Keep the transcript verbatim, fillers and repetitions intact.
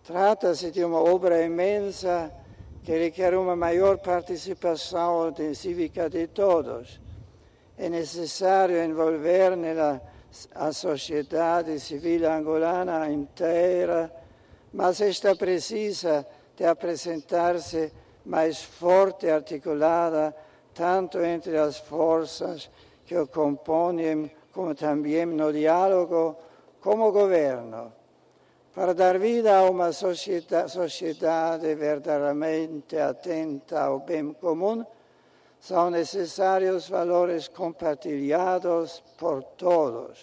Trata-se de uma obra imensa que requer uma maior participação cívica de todos. É necessário envolver nela a sociedade civil angolana inteira, mas esta precisa de apresentar-se mais forte e articulada, tanto entre as forças que o compõem, como também no diálogo como governo. Para dar vida a uma sociedade, sociedade verdadeiramente atenta ao bem comum, são necessários valores compartilhados por todos.